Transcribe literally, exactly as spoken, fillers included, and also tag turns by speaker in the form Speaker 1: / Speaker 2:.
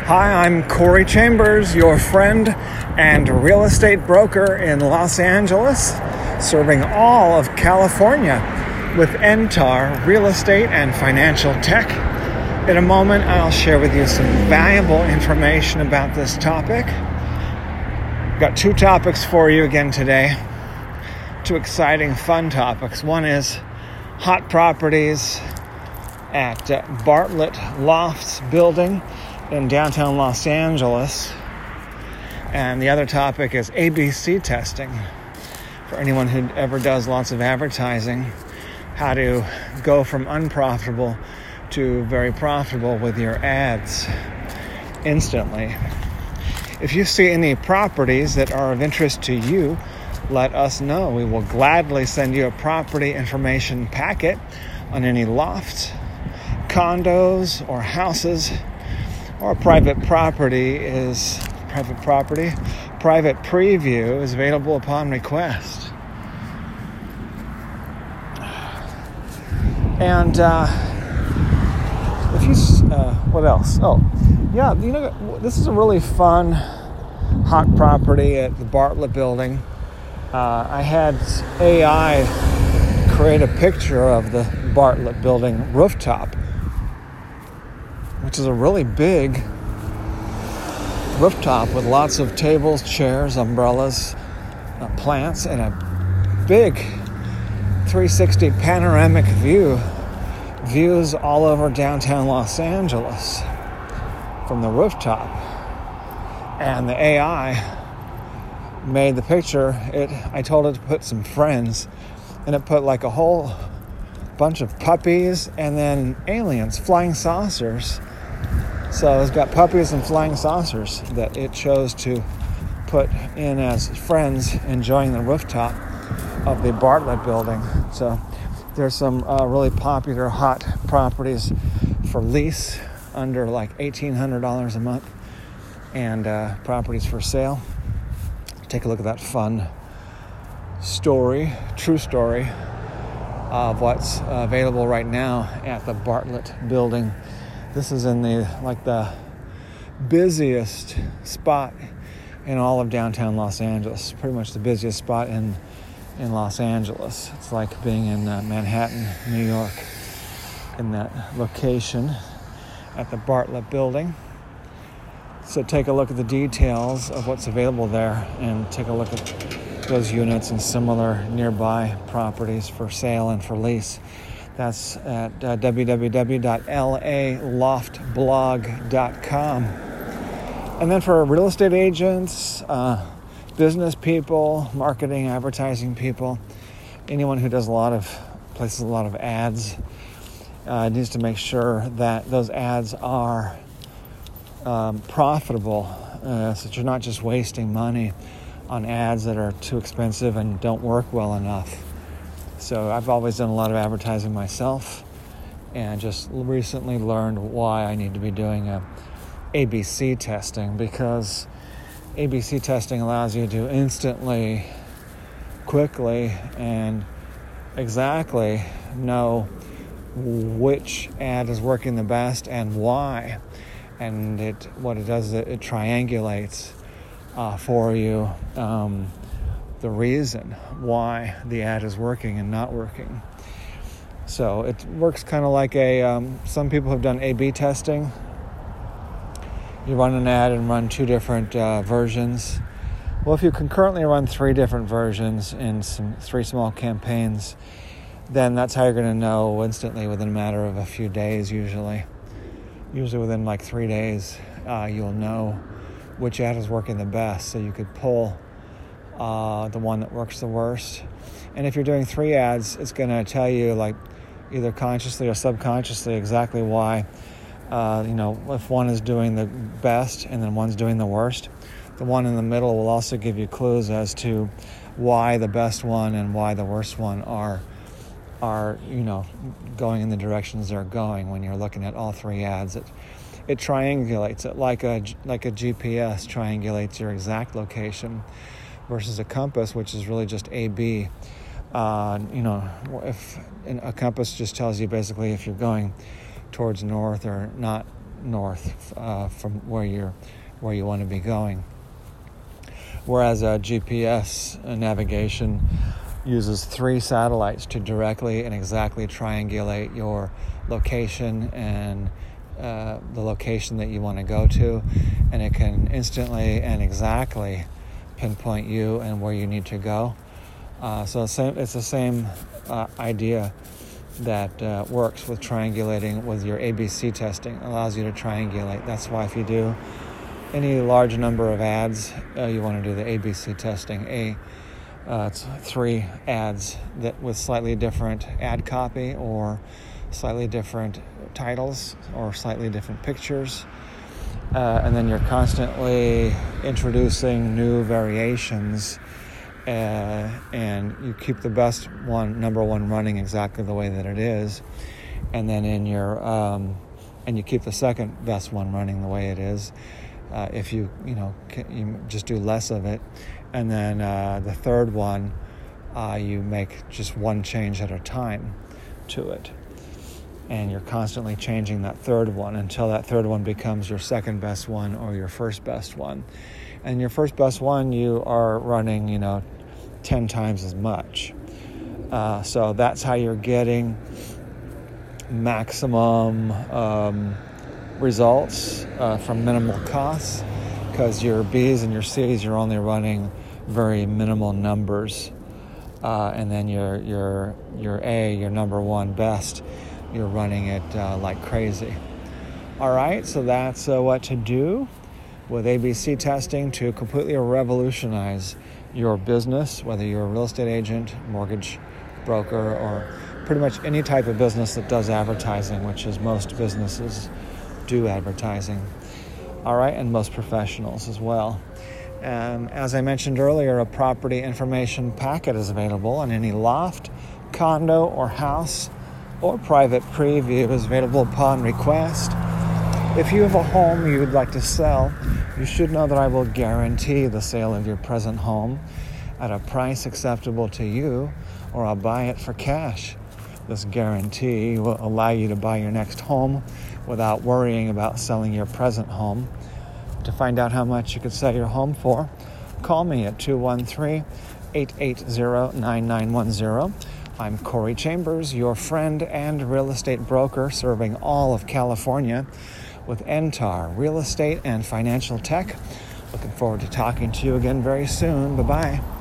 Speaker 1: Hi, I'm Corey Chambers, your friend and real estate broker in Los Angeles, serving all of California with N T A R Real Estate and Financial Tech. In a moment, I'll share with you some valuable information about this topic. I've got two topics for you again today. Two exciting, fun topics. One is hot properties at uh, Bartlett Lofts building in downtown Los Angeles. And the other topic is A B C testing. For anyone who ever does lots of advertising, how to go from unprofitable to very profitable with your ads instantly. If you see any properties that are of interest to you, let us know. We will gladly send you a property information packet on any lofts, condos, or houses, or private property is private property. Private preview is available upon request. And uh, if you, uh, what else? Oh, yeah, you know, this is a really fun hot property at the Bartlett building. Uh, I had A I create a picture of the Bartlett building rooftop, which is a really big rooftop with lots of tables, chairs, umbrellas, uh, plants, and a big three sixty panoramic view. Views all over downtown Los Angeles from the rooftop. And the A I made the picture. It I told it to put some friends, and it put like a whole bunch of puppies and then aliens, flying saucers. So it's got puppies and flying saucers that it chose to put in as friends enjoying the rooftop of the Bartlett building. So there's some uh, really popular hot properties for lease under like eighteen hundred dollars a month, and uh, properties for sale. Take a look at that fun story, true story of what's uh, available right now at the Bartlett building. This is in the like the busiest spot in all of downtown Los Angeles. Pretty much the busiest spot in in Los Angeles. It's like being in uh, Manhattan, New York, in that location at the Bartlett building. So take a look at the details of what's available there and take a look at those units and similar nearby properties for sale and for lease. That's at uh, w w w dot l a loft blog dot com. And then for real estate agents, uh, business people, marketing, advertising people, anyone who does a lot of, places a lot of ads, uh, needs to make sure that those ads are um, profitable, uh, so that you're not just wasting money on ads that are too expensive and don't work well enough. So I've always done a lot of advertising myself, and just recently learned why I need to be doing a A B C testing, because A B C testing allows you to instantly, quickly, and exactly know which ad is working the best and why. And it what it does is it, it triangulates uh, for you um, the reason why the ad is working and not working. So it works kind of like a, um, some people have done A B testing. You run an ad and run two different uh, versions. Well, if you concurrently run three different versions in some three small campaigns, then that's how you're going to know instantly within a matter of a few days usually. Usually within like three days, uh, you'll know which ad is working the best, so you could pull uh, the one that works the worst. And if you're doing three ads, it's going to tell you, like, either consciously or subconsciously exactly why. Uh, you know, if one is doing the best and then one's doing the worst, the one in the middle will also give you clues as to why the best one and why the worst one are, are you know, going in the directions they're going when you're looking at all three ads. It, it triangulates it like a, like a G P S triangulates your exact location versus a compass, which is really just A B. Uh, you know, if a compass just tells you basically if you're going towards north or not north uh, from where you're where you want to be going. Whereas a G P S navigation uses three satellites to directly and exactly triangulate your location and uh, the location that you want to go to, and it can instantly and exactly pinpoint you and where you need to go. Uh, so it's, same, it's the same uh, idea that uh, works with triangulating with your A B C testing. It allows you to triangulate. That's why if you do any large number of ads, uh, you want to do the A B C testing. A Uh, it's three ads that with slightly different ad copy or slightly different titles or slightly different pictures. Uh, and then you're constantly introducing new variations, uh, and you keep the best one, number one, running exactly the way that it is. And then in your, um, and you keep the second best one running the way it is. Uh, if you, you know, can, you just do less of it. And then uh, the third one, uh, you make just one change at a time to it. And you're constantly changing that third one until that third one becomes your second best one or your first best one. And your first best one, you are running, you know, ten times as much. Uh, so that's how you're getting maximum um, results uh, from minimal costs, because your B's and your C's, you're only running very minimal numbers, uh, and then your your your A, your number one best, you're running it uh, like crazy. All right, so that's uh, what to do with A B C testing to completely revolutionize your business, whether you're a real estate agent, mortgage broker, or pretty much any type of business that does advertising, which is most businesses do advertising. All right, and most professionals as well. Um, as I mentioned earlier, a property information packet is available, and any loft, condo, or house or private preview is available upon request. If you have a home you would like to sell, you should know that I will guarantee the sale of your present home at a price acceptable to you, or I'll buy it for cash. This guarantee will allow you to buy your next home without worrying about selling your present home. To find out how much you could sell your home for, call me at two one three, eight eight zero, nine nine one zero. I'm Corey Chambers, your friend and real estate broker serving all of California with N T A R, Real Estate and Financial Tech. Looking forward to talking to you again very soon. Bye-bye.